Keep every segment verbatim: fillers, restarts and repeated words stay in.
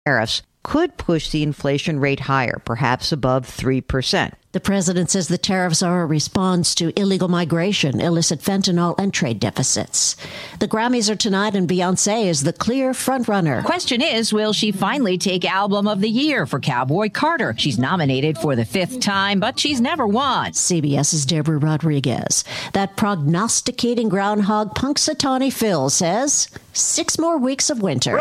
tariffs could push the inflation rate higher, perhaps above three percent. The president says the tariffs are a response to illegal migration, illicit fentanyl, and trade deficits. The Grammys are tonight, and Beyoncé is the clear frontrunner. Question is, will she finally take Album of the Year for Cowboy Carter? She's nominated for the fifth time, but she's never won. CBS's Deborah Rodriguez. That prognosticating groundhog Punxsutawney Phil says six more weeks of winter.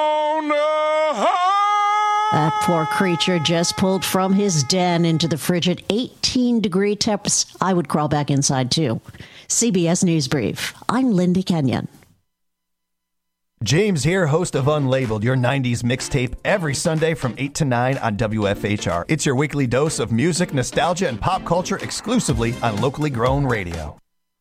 That poor creature just pulled from his den into the frigid eighteen-degree temps. I would crawl back inside, too. C B S News Brief. I'm Linda Kenyon. James here, host of Unlabeled, your nineties mixtape, every Sunday from eight to nine on W F H R. It's your weekly dose of music, nostalgia, and pop culture exclusively on locally grown radio.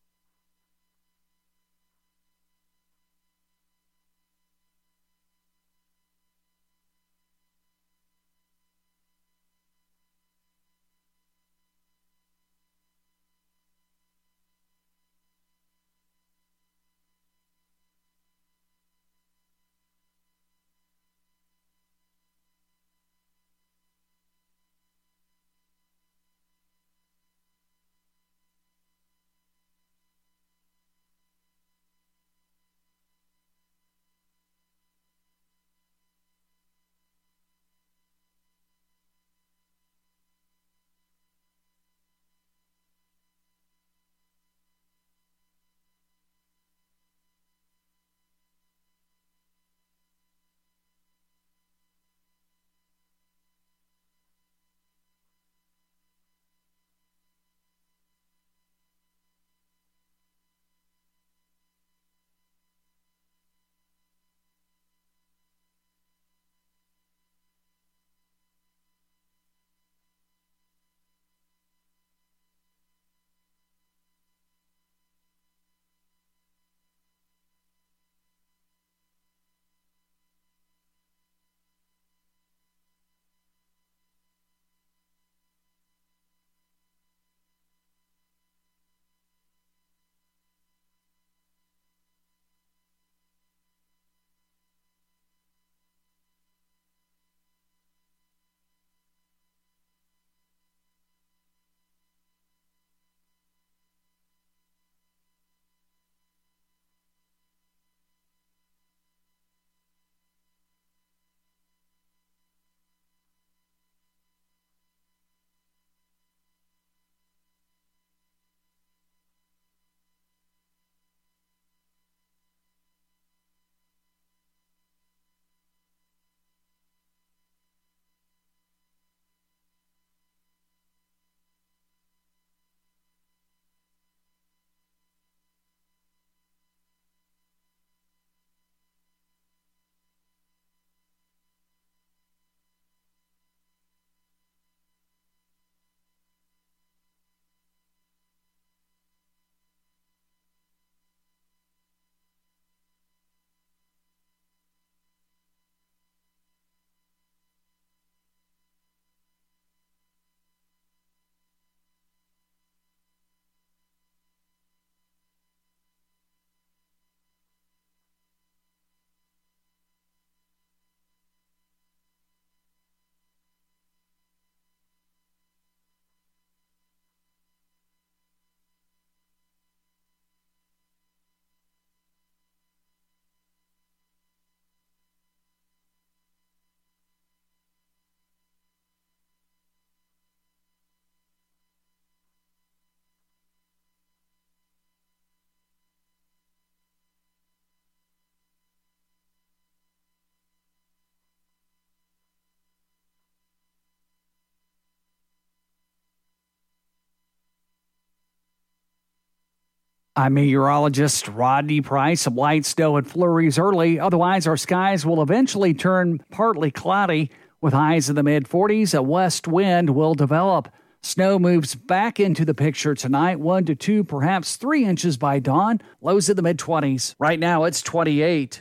I'm meteorologist Rodney Price. Some light snow and flurries early. Otherwise, our skies will eventually turn partly cloudy with highs in the mid forties. A west wind will develop. Snow moves back into the picture tonight, one to two, perhaps three inches by dawn. Lows in the mid twenties. Right now, it's twenty-eight.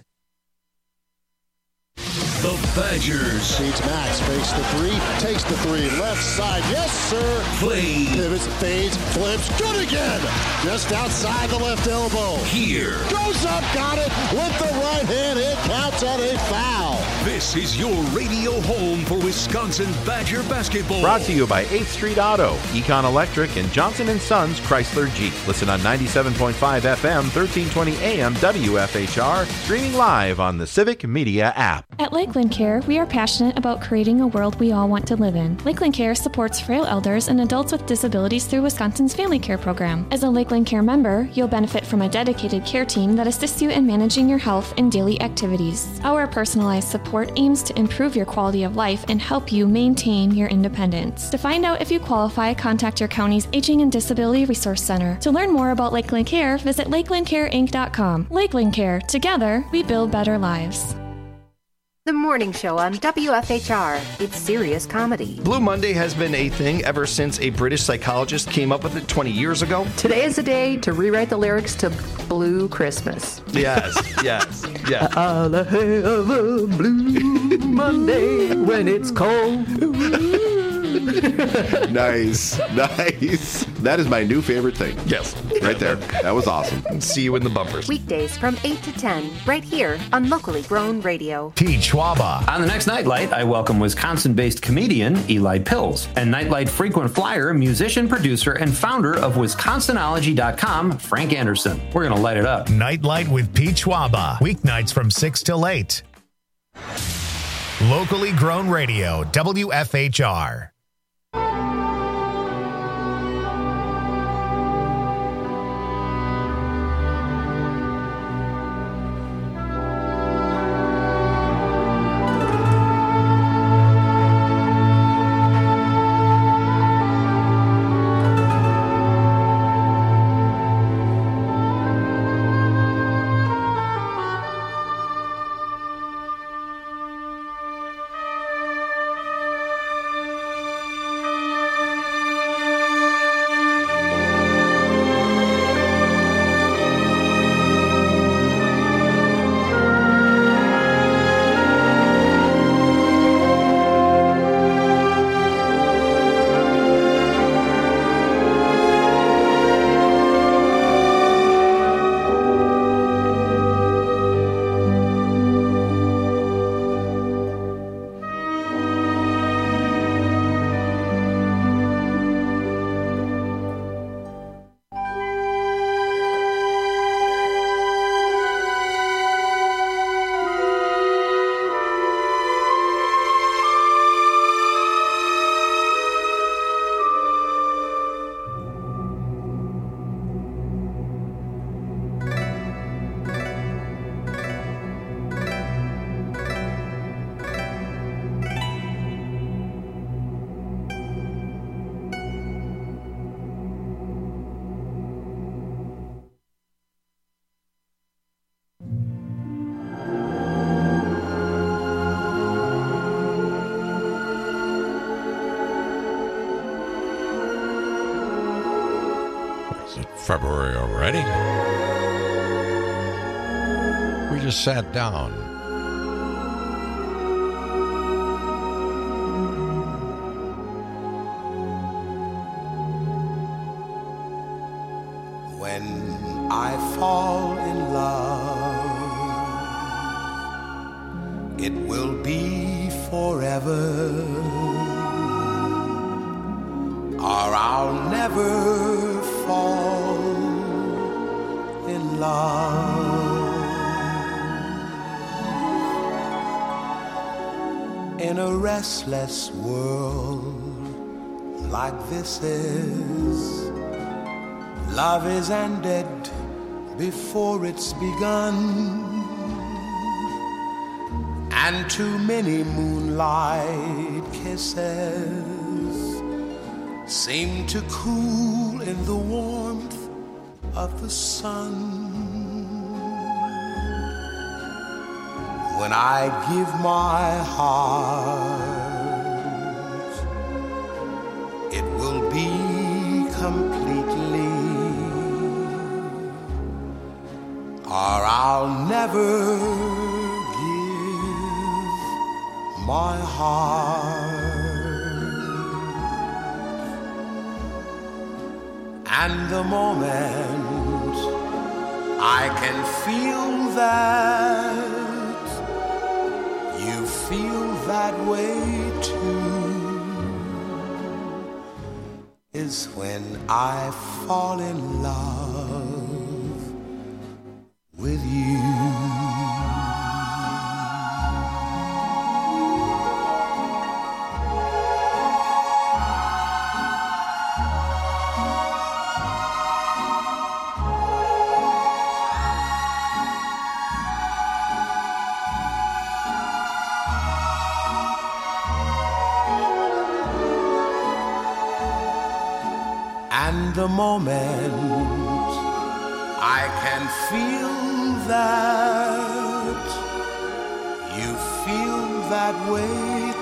The Badgers. Feeds Max, fakes the three, takes the three, left side, yes sir. Play. Pivots, fades, flips, good again. Just outside the left elbow. Here. Goes up, got it, with the right hand, it counts on a foul. This is your radio home for Wisconsin Badger basketball. Brought to you by eighth Street Auto, Econ Electric, and Johnson and Sons Chrysler Jeep. Listen on ninety-seven point five F M, thirteen twenty A M W F H R, streaming live on the Civic Media app. At Lakeland Care, we are passionate about creating a world we all want to live in. Lakeland Care supports frail elders and adults with disabilities through Wisconsin's Family Care program. As a Lakeland Care member, you'll benefit from a dedicated care team that assists you in managing your health and daily activities. Our personalized support aims to improve your quality of life and help you maintain your independence. To find out if you qualify, contact your county's Aging and Disability Resource Center. To learn more about Lakeland Care, visit lakeland care inc dot com. Lakeland Care. Together, we build better lives. The morning show on W F H R. It's serious comedy. Blue Monday has been a thing ever since a British psychologist came up with it twenty years ago. Today is the day to rewrite the lyrics to Blue Christmas. Yes, yes, yes. I'll have a blue Monday when it's cold. Nice, nice. That is my new favorite thing. Yes. Right there. That was awesome. See you in the bumpers. Weekdays from eight to ten, right here on Locally Grown Radio. Pete Schwaba. On the next Nightlight, I welcome Wisconsin-based comedian Eli Pills and Nightlight frequent flyer, musician, producer, and founder of Wisconsinology dot com, Frank Anderson. We're going to light it up. Nightlight with Pete Schwaba. Weeknights from six till eight. Locally Grown Radio, W F H R. February already? We just sat down. When I fall in love, it will be forever, or I'll never fall in love. In a restless world like this is, love is ended before it's begun, and too many moonlight kisses seem to cool in the warmth of the sun. When I give my heart, it will be completely, or I'll never give my heart. And the moment I can feel that you feel that way too is when I fall in love with you. And the moment I can feel that you feel that way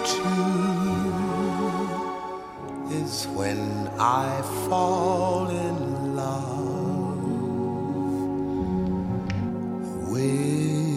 too is when I fall in love with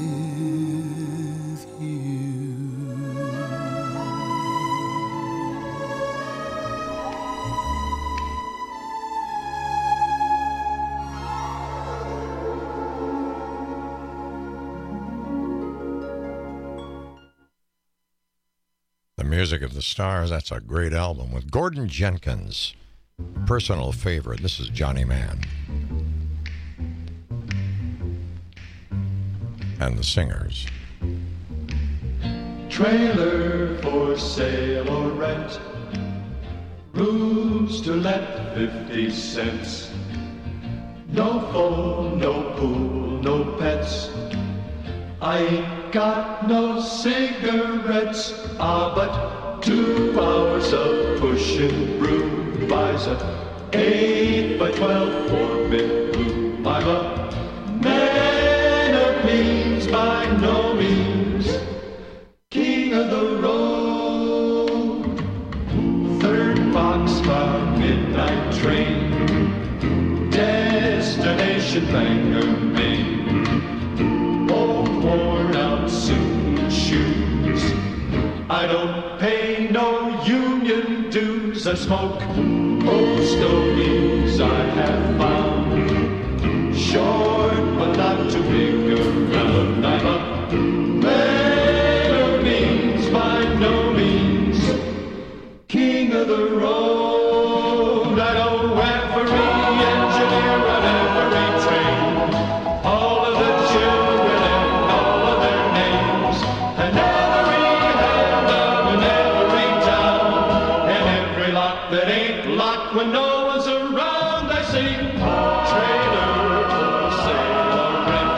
Music of the Stars. That's a great album with Gordon Jenkins. Personal favorite. This is Johnny Mann. And the Singers. Trailer for sale or rent. Rooms to let fifty cents. No phone, no pool, no pets. I ain't got no cigarettes, ah, but two hours of pushing broom buys a eight by twelve four-bit room. I'm a man of means by no means, king of the road. Third boxcar, midnight train, destination Bangor, Maine. Worn out suit and shoes. I don't pay no union dues. I smoke old stogies I have found. Short but not too big around. I'm a man of means by no means, king of the road. I know every engineer on every train, all of the children, when no one's around. I sing trailer for sale or rent,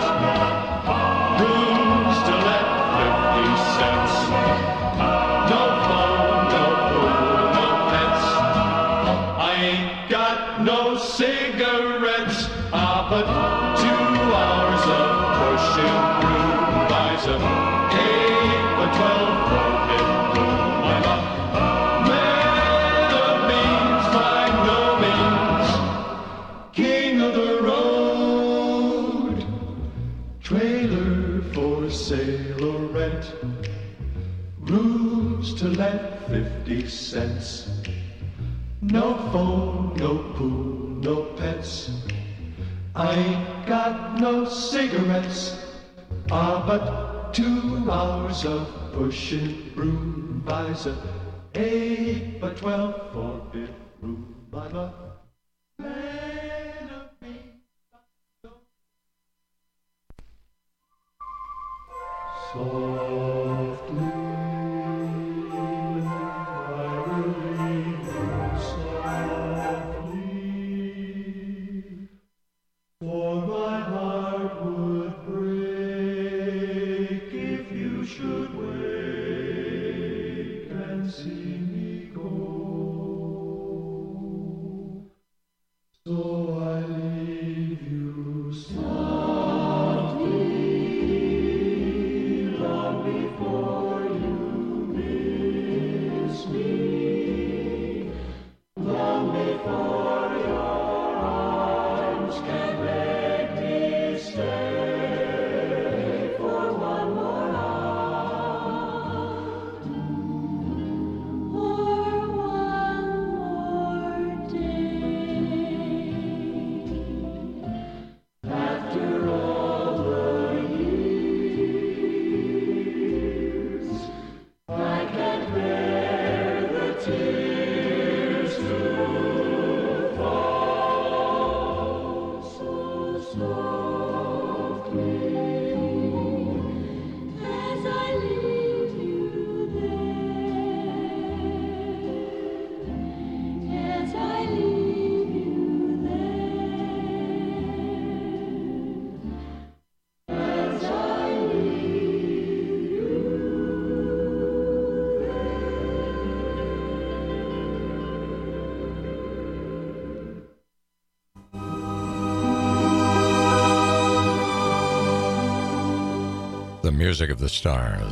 rooms to let fifty cents. No phone, no pool, no pets. I ain't got no cigarettes, ah, but two hours of pushing through buys a eight by twelve four-bit room. I'm a king of the road. Trailer for sale or rent, rooms to let fifty cents. No phone, no pool, no pets. I ain't got no cigarettes, ah, but two hours of pushing broom buys a eight by twelve four-bit room. I'm a man of me. Softly, I will leave you softly, for my heart would break if you should wake and see me go. So I leave you softly, music of the stars.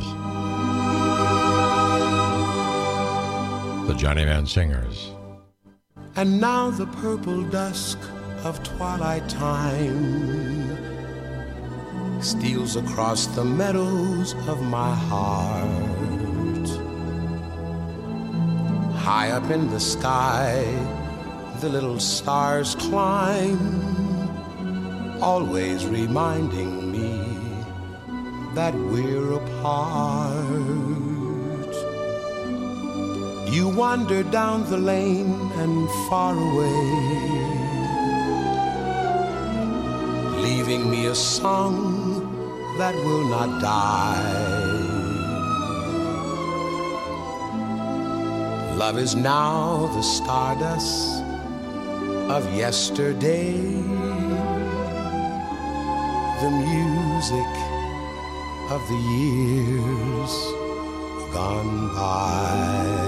The Johnnyman Singers. And now the purple dusk of twilight time steals across the meadows of my heart. High up in the sky, the little stars climb, always reminding me that we're apart. You wander down the lane and far away, leaving me a song that will not die. Love is now the stardust of yesterday, the music of the years gone by.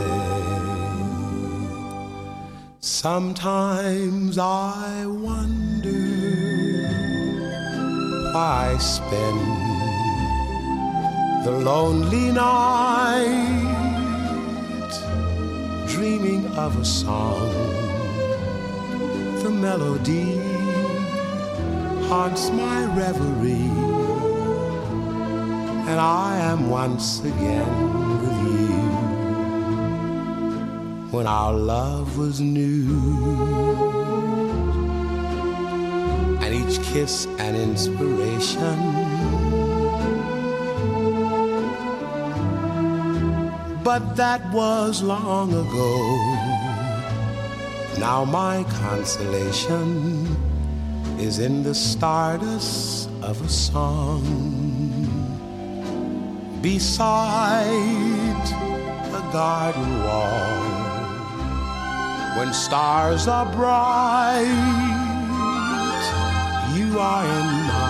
Sometimes I wonder why I spend the lonely night dreaming of a song. The melody haunts my reverie, and I am once again with you when our love was new, and each kiss an inspiration. But that was long ago. Now my consolation is in the stardust of a song beside a garden wall. When stars are bright, you are in my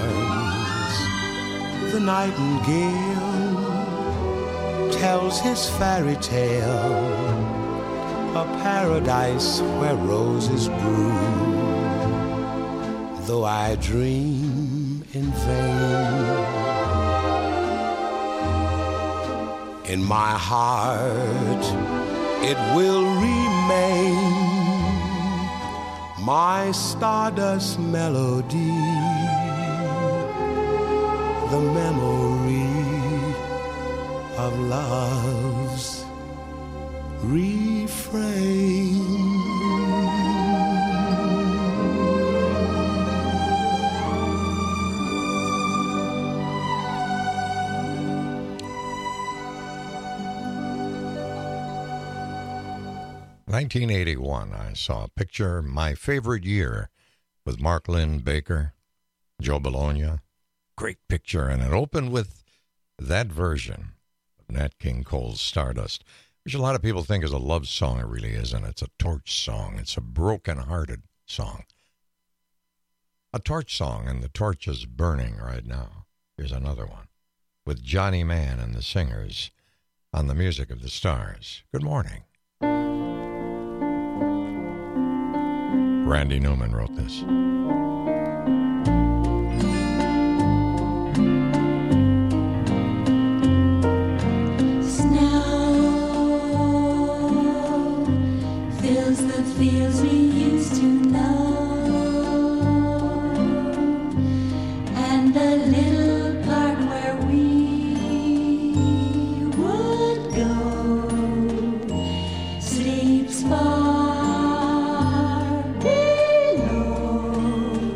arms. The nightingale tells his fairy tale, a paradise where roses grew. Though I dream in vain, in my heart it will remain, my stardust melody, the memory of love's refrain. nineteen eighty-one, I saw a picture, My Favorite Year, with Mark Lynn Baker, Joe Bologna. Great picture, and it opened with that version of Nat King Cole's Stardust, which a lot of people think is a love song. It really isn't. It's a torch song. It's a broken-hearted song. A torch song, and the torch is burning right now. Here's another one with Johnny Mann and the Singers on the music of the stars. Good morning. Randy Newman wrote this. Fills the fields we used to know, and the little part where we would go sleeps far below.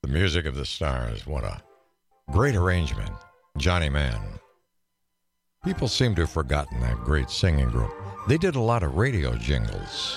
Music of the Stars. What a great arrangement. Johnny Mann. People seem to have forgotten that great singing group. They did a lot of radio jingles.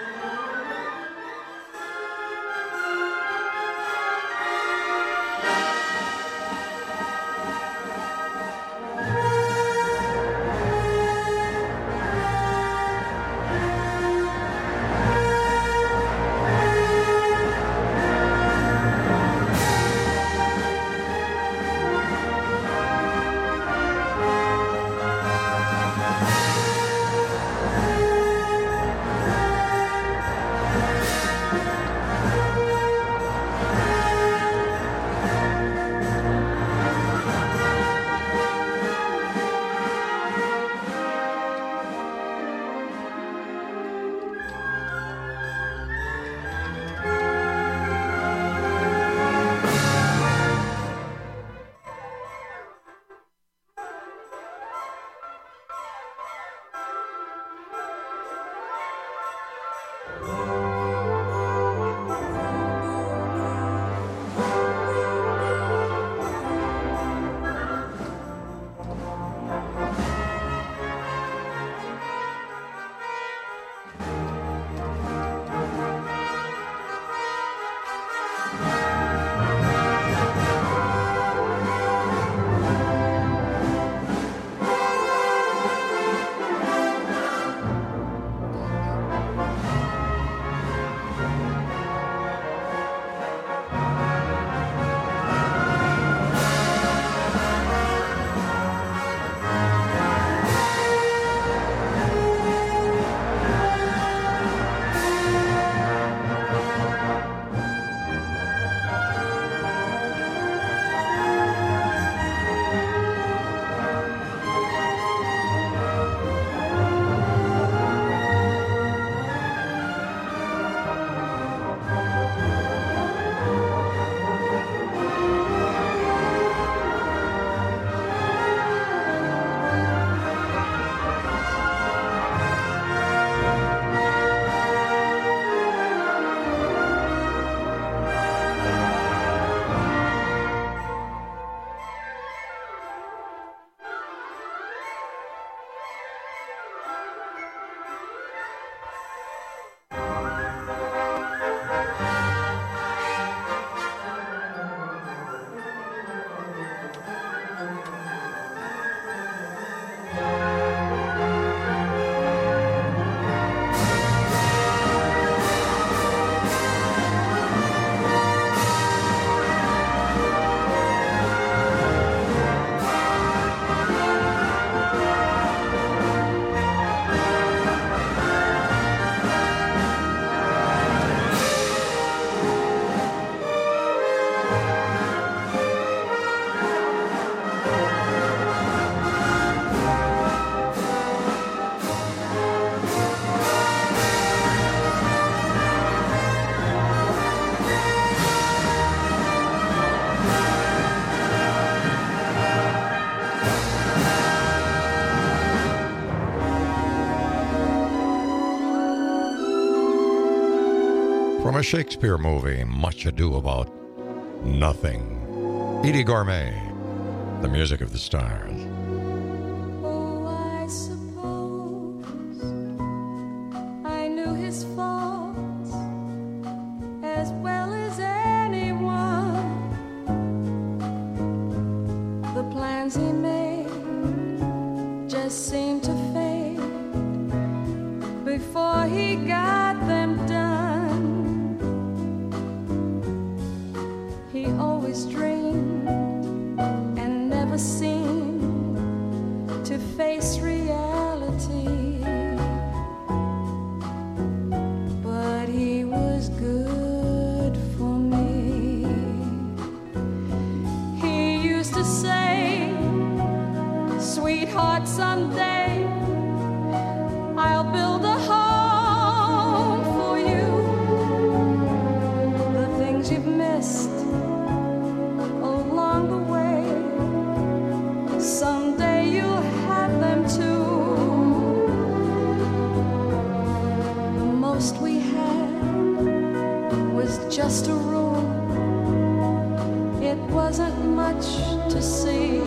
From a Shakespeare movie, Much Ado About Nothing. Edie Gourmet, The Music of the Stars. Oh, I suppose I knew his faults as well as anyone. The plans he made just seemed to fade before he got them done. He always dreamed and never seemed to face reality. But he was good for me. He used to say, sweetheart, someday I'll build a home for you. The things you've missed along the way, someday you'll have them too. The most we had was just a room wasn't much to see,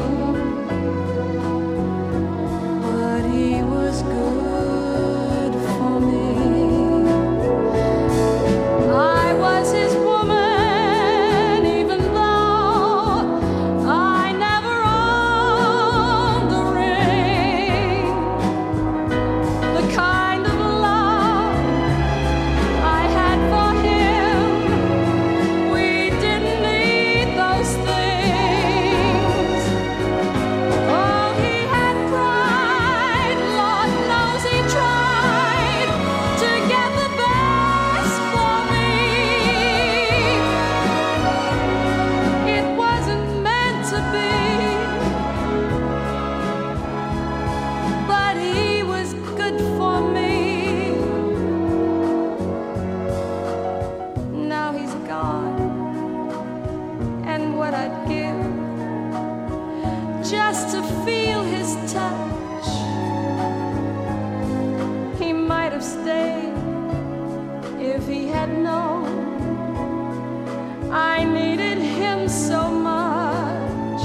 but he was good for me. I was his woman, even though I never owned the ring. The kind of love I had for him, we didn't need those things. Oh, he had pride, Lord knows he tried to get the best for me. It wasn't meant to be, but he was good for me. Now he's gone, and what I'd give just to feel his touch. He might have stayed if he had known I needed him so much.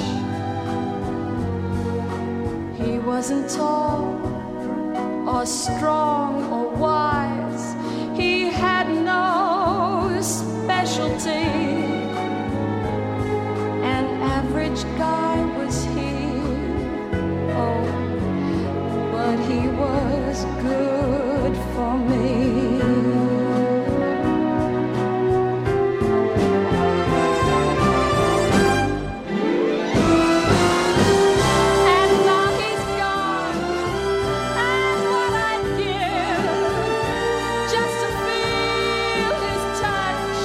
He wasn't tall or strong or wise. He had no specialty. An average guy was he. Oh, but he was good for me. And now he's gone, and what I'd give just to feel his touch.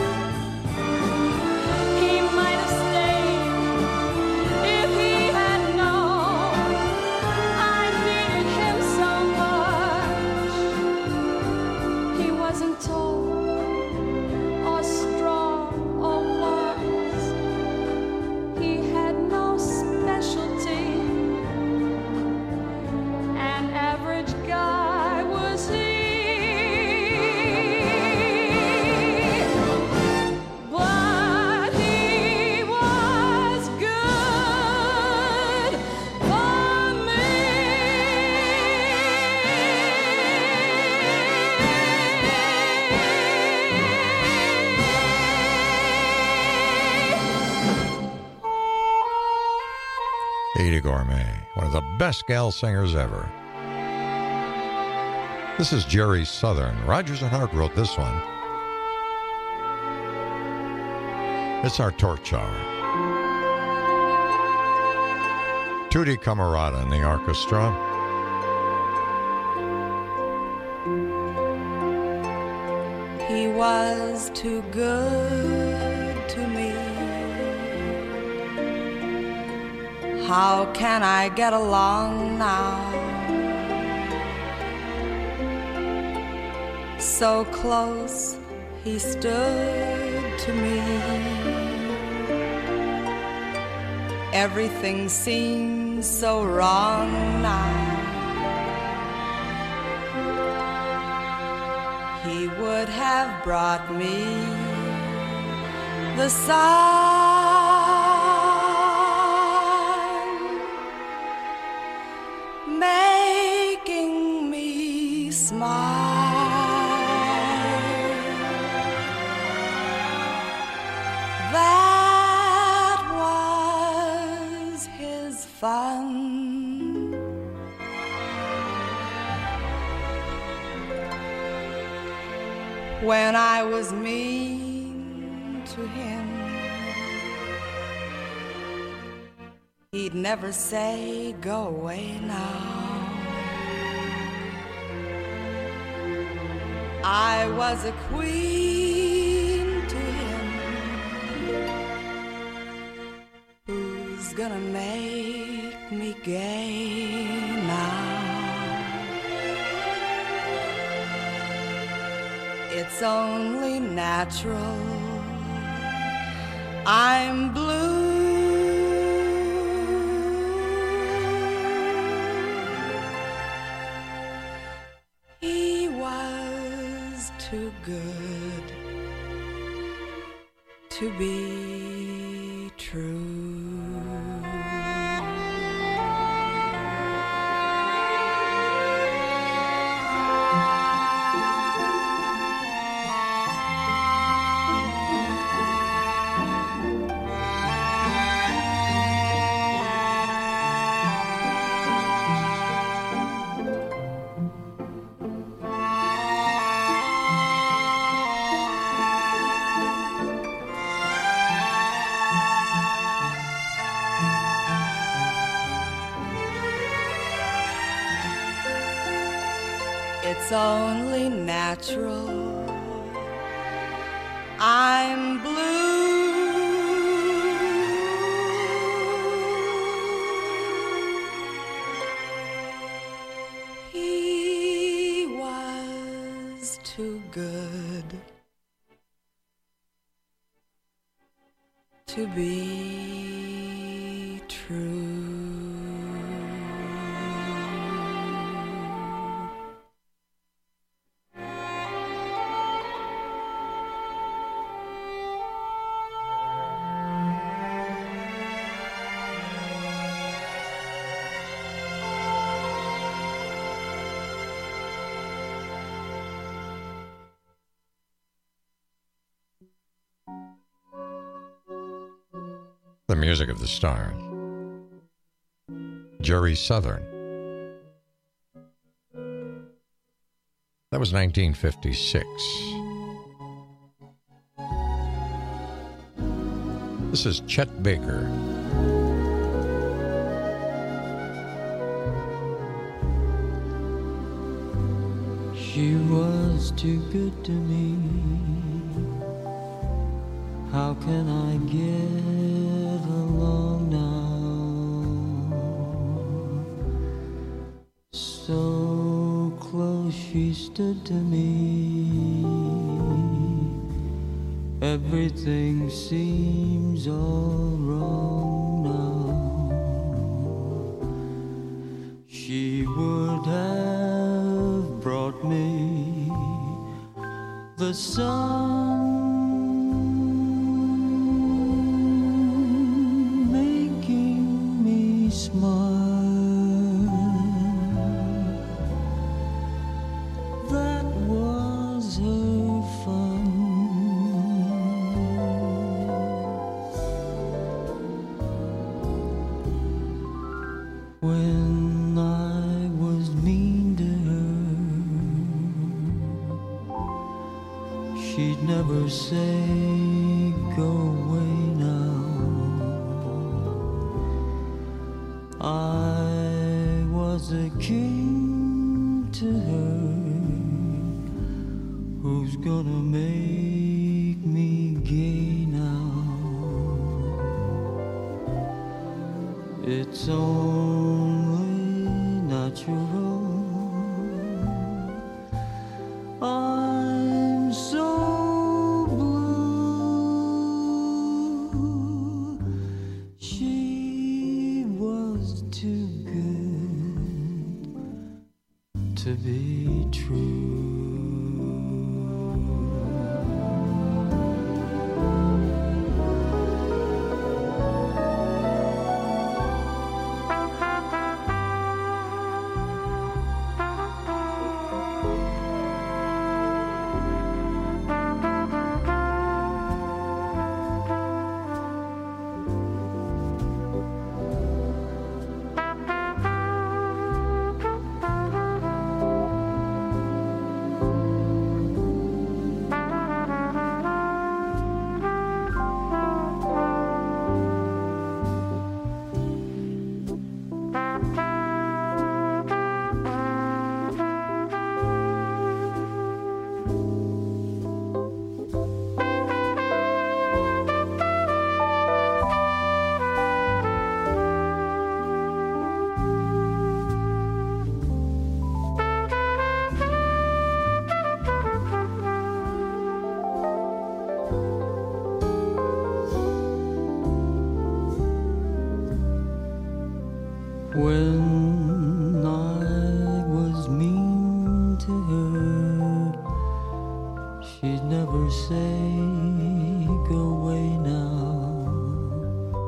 He might have stayed if he had known I needed him so much. He wasn't tall or strong or wise. He had no specialty. An average guy was he. But he was good for me. Ada Gourmet, one of the best gal singers ever. This is Jerry Southern. Rodgers and Hart wrote this one. It's our torch hour. Tutti Camarada in the orchestra. He was too good to me. How can I get along now? So close he stood to me. Everything seems so wrong now. He would have brought me the sun, making me smile. That was his fun. When I was mean to him, he'd never say, go away now. I was a queen to him. Who's gonna make me gay now? It's only natural I'm blue. He was too good to be true. true. It's only natural. I'm blue. He was too good to be true. The music of the stars. Jerry Southern. That was nineteen fifty-six. This is Chet Baker. She was too good to me. How can I get along now? So close she stood to me. Everything seems all wrong now. She would have brought me the sun, making me smile. That was her fun. When I was mean to her, she'd never say, go away now. I was a king to her. Who's gonna make me gay now? It's only natural. I'm so blue. She was too good to be true. When I was mean to her, she'd never say, go away now.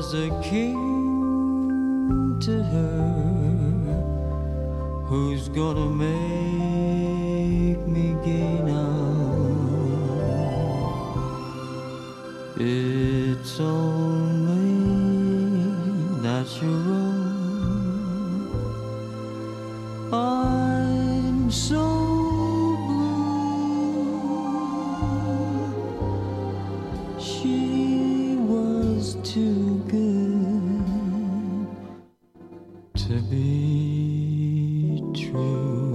was a king to her. Who's gonna make me gay now? It's only natural. I'm so blue. She was too good to be true.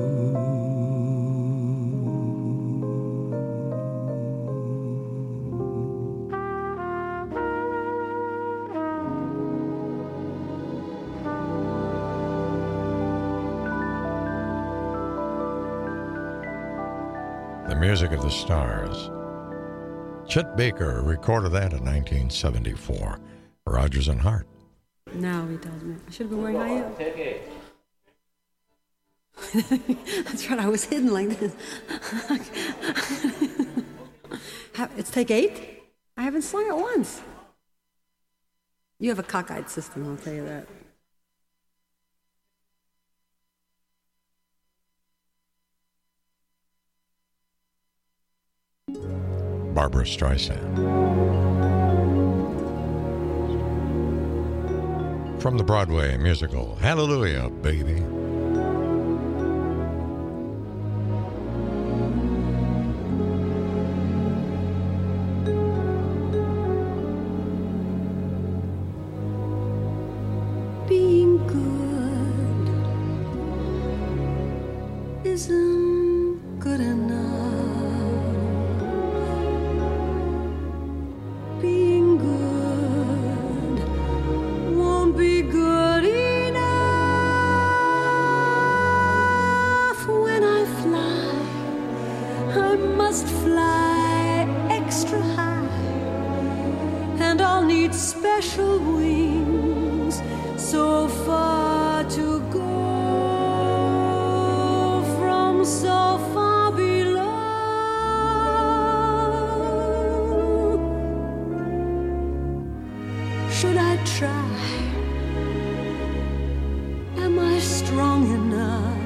The Music of the Stars. Chet Baker recorded that in nineteen seventy-four. Rodgers and Hart. Now he tells me. I should have been wearing high heels. Take eight. That's right, I was hidden like this. It's take eight? I haven't slung it once. You have a cockeyed system, I'll tell you that. Barbara Streisand. From the Broadway musical, Hallelujah, Baby. Being good isn't good enough. Being good won't be good enough. When I fly, I must fly extra high, and I'll need special wings so far to go from so far below. Should I try? Am I strong enough?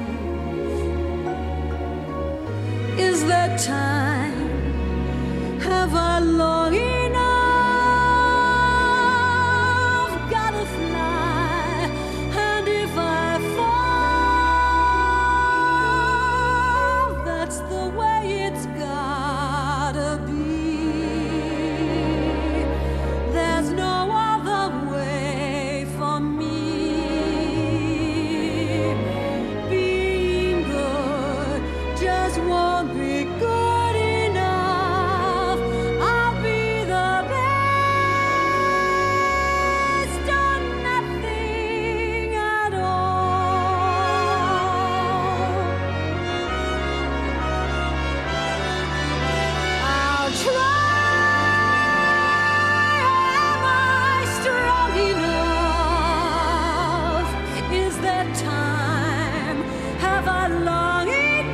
Is there time? Have I long enough? Gotta fly, and if I fall, that's the way it's gotta be. There's no other way for me. Being good just won't be good enough. I'll be the best or nothing at all. I'll try. Am I strong enough? Is there time? Have I long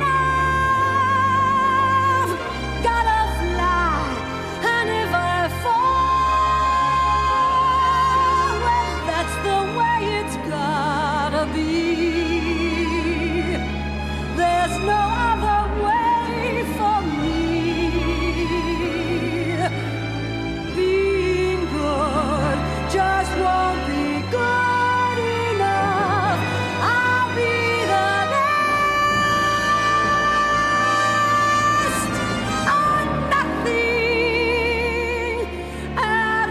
enough? Gotta fly, and if I fall, well, that's the way it's gotta be. There's no other way for me. Being good just won't be good enough. I'll be the best or nothing at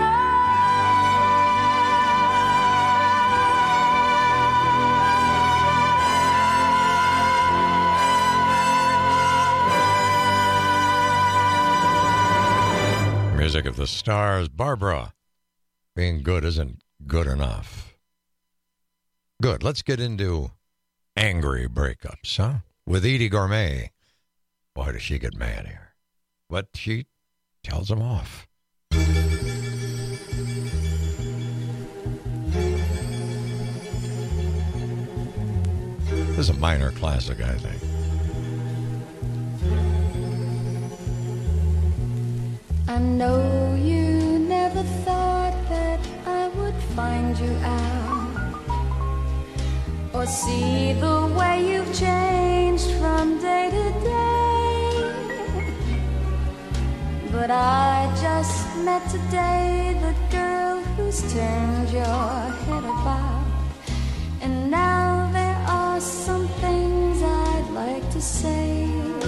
Music of the Stars, Barbara. Being good isn't good enough. Good. Let's get into angry breakups, huh? With Edie Gourmet. Boy, does she get mad here. But she tells him off. This is a minor classic, I think. I know you never thought that I would find you out, or see the way you've changed from day to day. But I just met today the girl who's turned your head about, and now there are some things I'd like to say.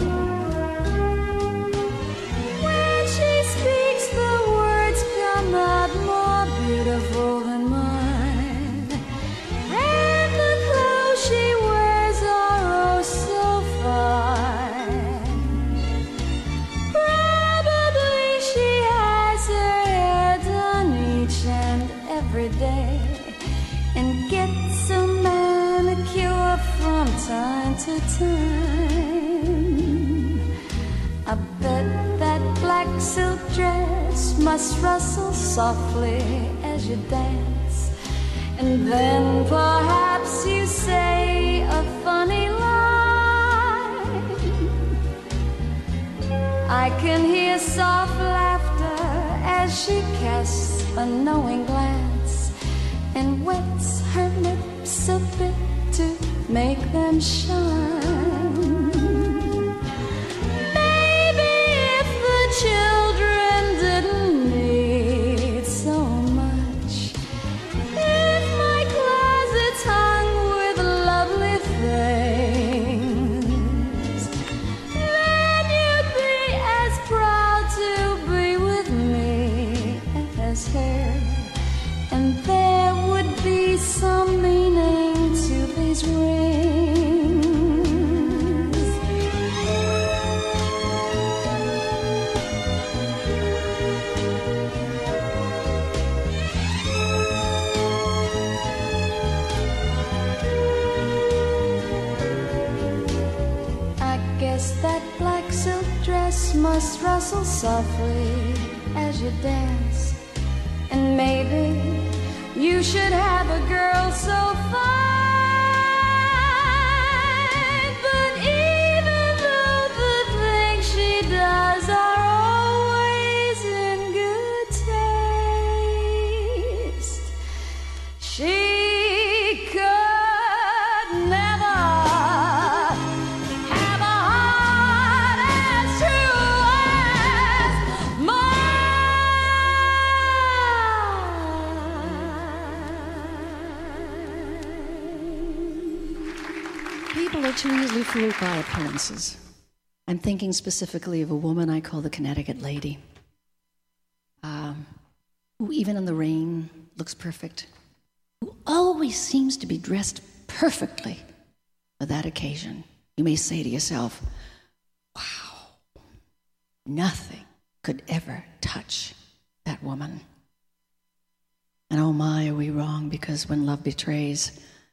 When she speaks, the words come out more beautiful than mine, and the clothes she wears are oh so fine. Probably she has her hair done each and every day, and gets a manicure from time to time. I bet that black silk dress must rustle softly as you dance, and then perhaps you say a funny line. I can hear soft laughter as she casts a knowing glance, and wets her lips a bit to make them shine. Maybe if the children didn't need so much, if my closet's hung with lovely things, then you'd be as proud to be with me as her, and there would be some meaning to these rings. I guess that black silk dress must rustle softly as you dance, and maybe you should have a girl so fine. But even though the things she does are always in good taste, she could never have a heart as true as People are too easily fooled by appearances. I'm thinking specifically of a woman I call the Connecticut Lady, um, who even in the rain looks perfect, who always seems to be dressed perfectly for that occasion. You may say to yourself, wow, nothing could ever touch that woman. And oh my, are we wrong, because when love betrays,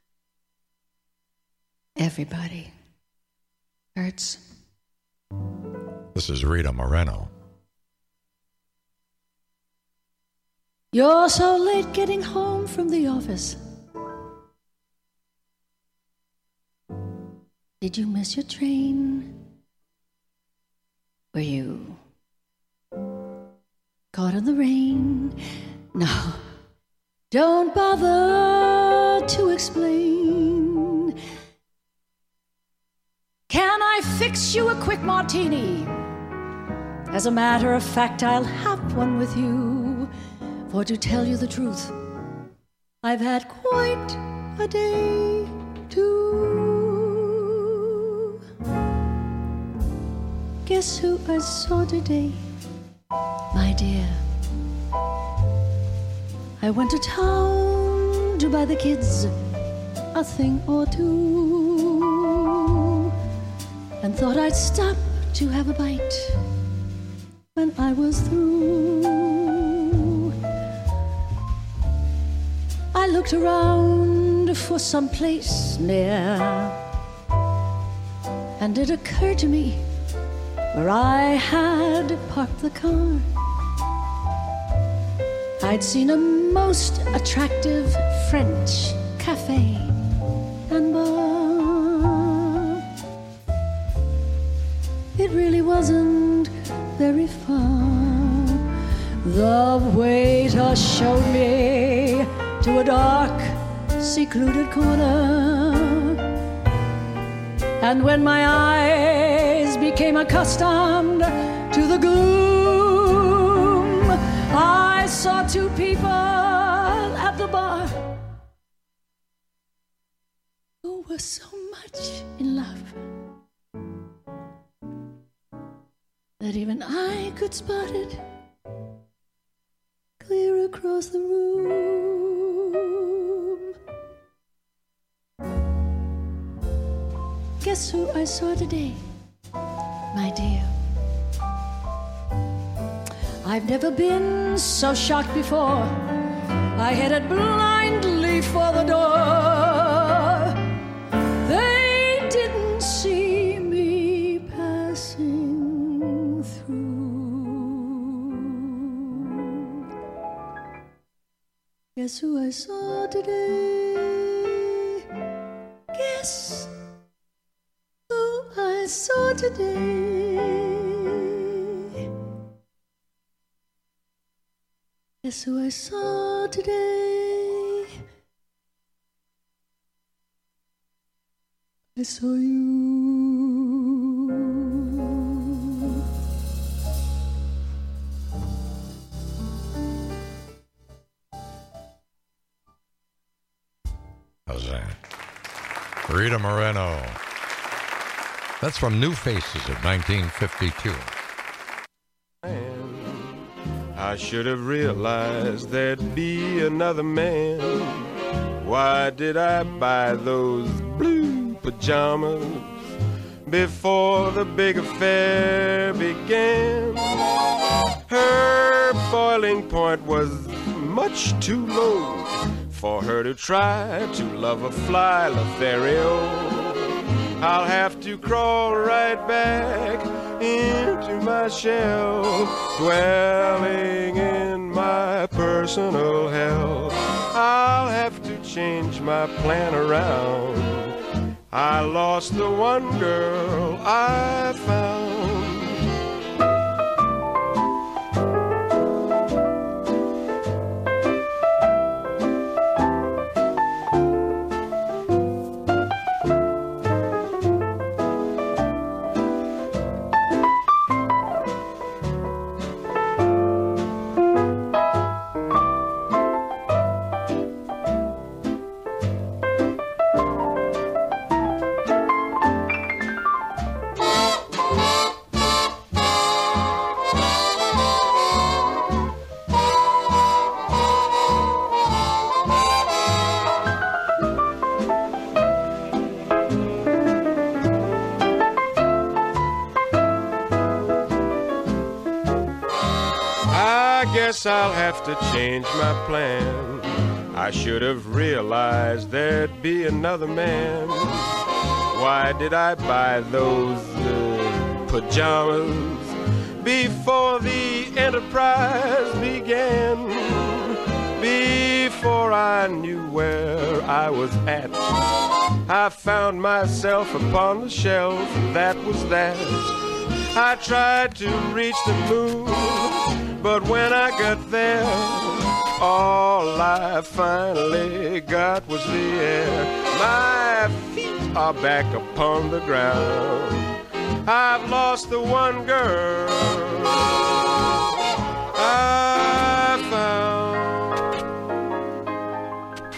everybody hurts. This is Rita Moreno. You're so late getting home from the office. Did you miss your train? Were you caught in the rain? No, don't bother to explain. Can I fix you a quick martini? As a matter of fact, I'll have one with you. For to tell you the truth, I've had quite a day too. Guess who I saw today, my dear? I went to town to buy the kids a thing or two, and thought I'd stop to have a bite when I was through. I looked around for some place near, and it occurred to me where I had parked the car. I'd seen a most attractive French cafe and bar. It really wasn't very far. The waiter showed me to a dark, secluded corner. And when my eyes became accustomed to the gloom, I saw two people at the bar who were so much in love that even I could spot it clear across the room. Guess who I saw today, my dear? I've never been so shocked before. I headed blindly for the door. They didn't see me passing through. Guess who I saw today? Guess who I saw today? Guess who I saw today? I saw you. How's that? Rita Moreno. That's from New Faces of nineteen fifty-two. I should have realized there'd be another man. Why did I buy those blue pajamas before the big affair began? Her boiling point was much too low for her to try to love a fly Lothario. I'll have to crawl right back into my shell, dwelling in my personal hell. I'll have to change my plan around. I lost the one girl I found. I'll have to change my plan. I should have realized there'd be another man. Why did I buy those uh, pajamas before the enterprise began? Before I knew where I was at, I found myself upon the shelf, and that was that. I tried to reach the moon, but when I got there, all I finally got was the air. My feet are back upon the ground. I've lost the one girl I found.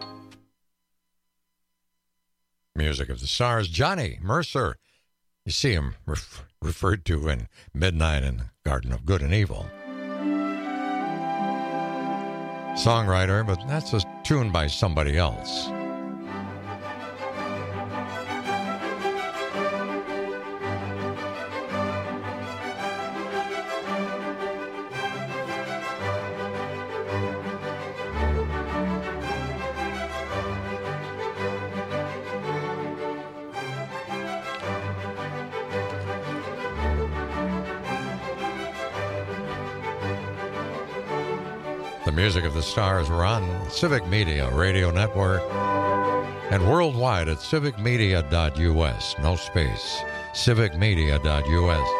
Music of the Stars, Johnny Mercer. You see him ref- referred to in Midnight in the Garden of Good and Evil. Songwriter, but that's a tune by somebody else. The Music of the Stars were on Civic Media Radio Network and worldwide at civic media dot U S. No space. civic media dot U S.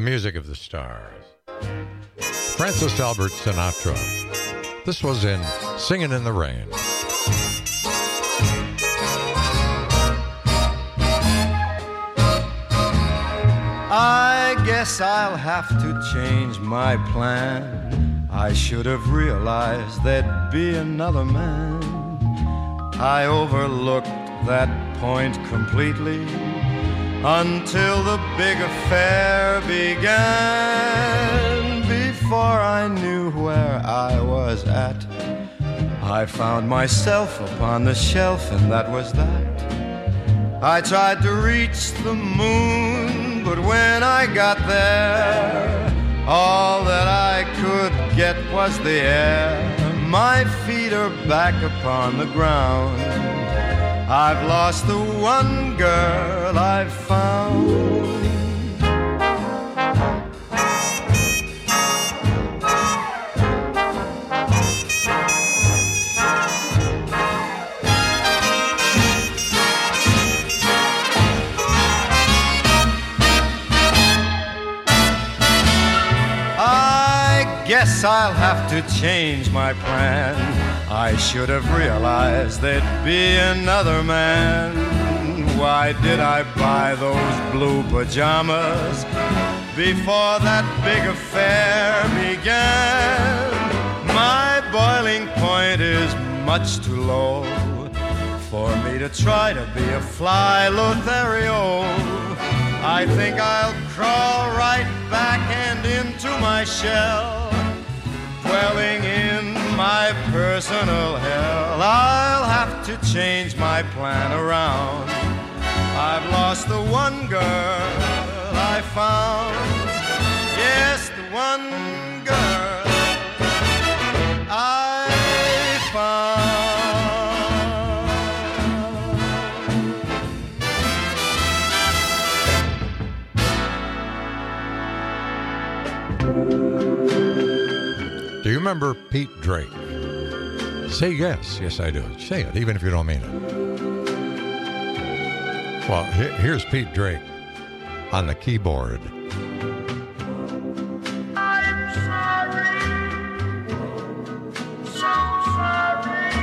The music of the stars. Francis Albert Sinatra. This was in Singin' in the Rain. I guess I'll have to change my plan. I should have realized there'd be another man. I overlooked that point completely until the big affair began. Before I knew where I was at, I found myself upon the shelf, and that was that. I tried to reach the moon, but when I got there, all that I could get was the air. My feet are back upon the ground. I've lost the one girl I've found. Guess I'll have to change my plan. I should have realized there'd be another man. Why did I buy those blue pajamas before that big affair began? My boiling point is much too low for me to try to be a fly Lothario. I think I'll crawl right back and into my shell, dwelling in my personal hell. I'll have to change my plan around. I've lost the one girl I found. Yes, the one girl I found. Do you remember Pete Drake? Say yes. Yes, I do. Say it, even if you don't mean it. Well, he- here's Pete Drake on the keyboard. I'm sorry, so sorry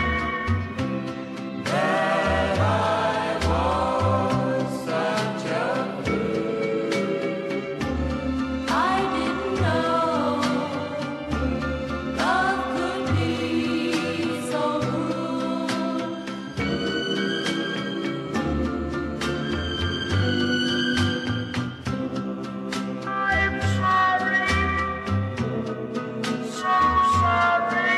that I was such a fool. I didn't know love could be so cruel. I'm sorry, so sorry.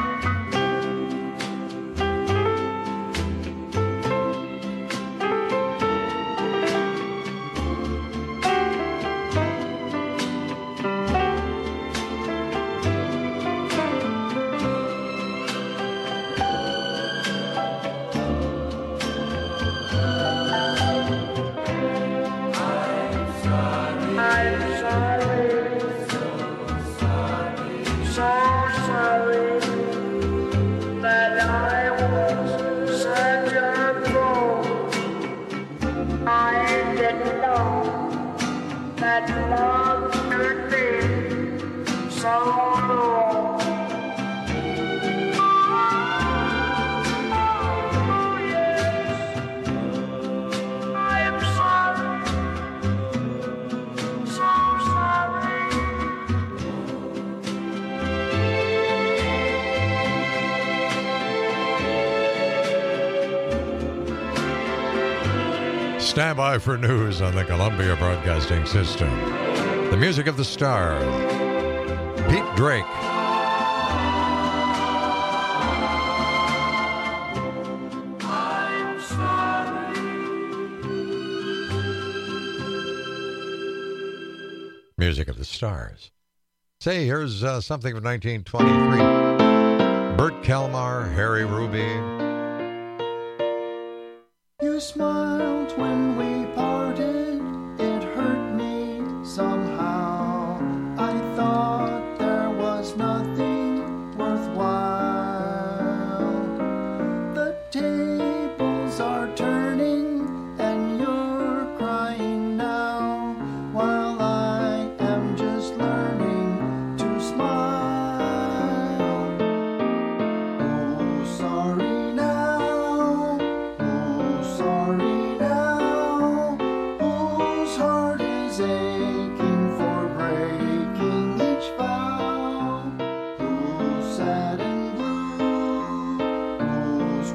I'm sorry, so sorry, so sorry that I was such a fool. I didn't know that love could be so cruel. Oh, yes, I'm sorry. So sorry. Stand by for news on the Columbia Broadcasting System. The music of the stars. Pete Drake. I'm sorry. Music of the stars. Say, here's uh, something from nineteen twenty-three. Bert Kalmar, Harry Ruby. You smiled when we parted, it hurt me somehow. I thought there was nothing worthwhile. The tables are turning and you're crying now, while I am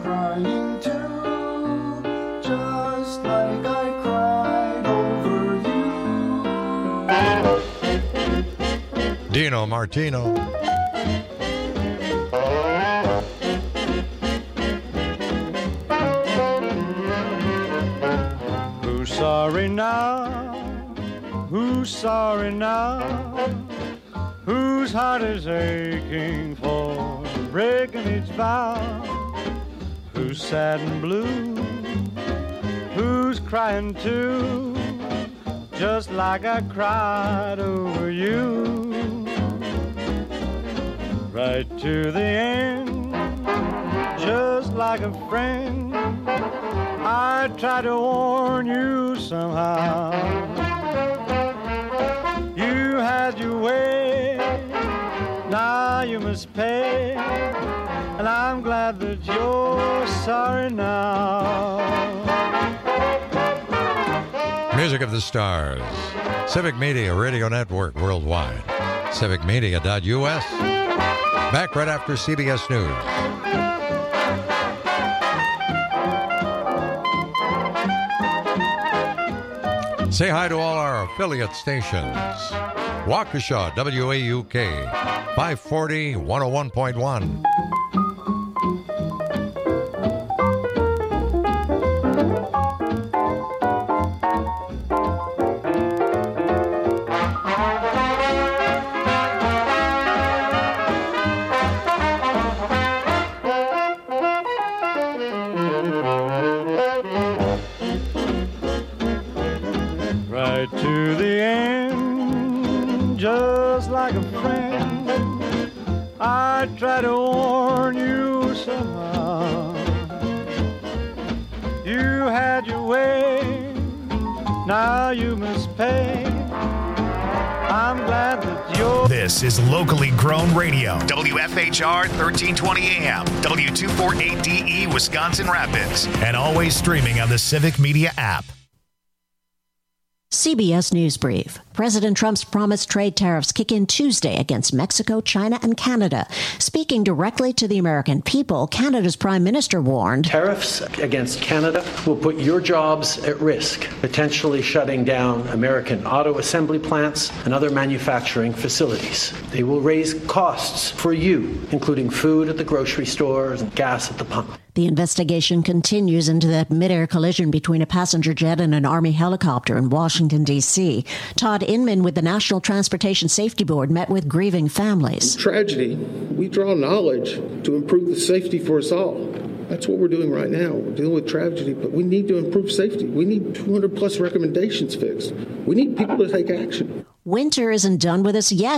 crying too, just like I cried over you. Dino Martino. Who's sorry now? Who's sorry now? Whose heart is aching for breaking its vow? Who's sad and blue? Who's crying too? Just like I cried over you. Right to the end, just like a friend, I try to warn you somehow. You had your way, now you must pay, and I'm glad that you're sorry now. Music of the Stars. Civic Media Radio Network worldwide. civic media dot U S. Back right after C B S News. Say hi to all our affiliate stations. Waukesha, W A U K, five forty, one oh one point one. Right to the end, just like a friend, I try to warn you somehow. You had your way, now you must pay. I'm glad that you're... This is locally grown radio. W F H R thirteen twenty A M, W two forty-eight D E, Wisconsin Rapids. And always streaming on the Civic Media app. C B S News Brief. President Trump's promised trade tariffs kick in Tuesday against Mexico, China, and Canada. Speaking directly to the American people, Canada's Prime Minister warned, tariffs against Canada will put your jobs at risk, potentially shutting down American auto assembly plants and other manufacturing facilities. They will raise costs for you, including food at the grocery stores and gas at the pump. The investigation continues into that mid-air collision between a passenger jet and an Army helicopter in Washington, D C Todd Inman with the National Transportation Safety Board met with grieving families. Tragedy, we draw knowledge to improve the safety for us all. That's what we're doing right now. We're dealing with tragedy, but we need to improve safety. We need two hundred plus recommendations fixed. We need people to take action. Winter isn't done with us yet.